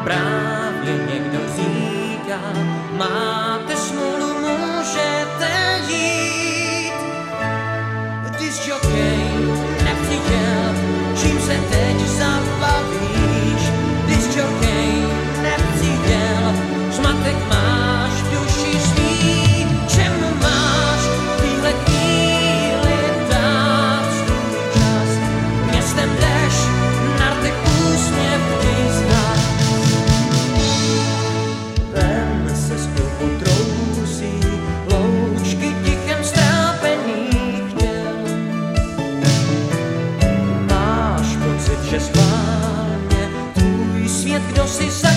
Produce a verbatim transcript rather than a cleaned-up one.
správně někdo říká, máte smůlu, můžete jít. Discjockey nepřitěl, čím se teď zabavíš. Discjockey nepřitěl, zmatek máš v duši svý. Čemu máš týhle chvíli dát svůj čas? Městem jdeš, na rtech úsměv ty znáš. Ven se z klubu trousí loučky tichem strápených těl. Máš pocit, že schválně tvůj svět kdo si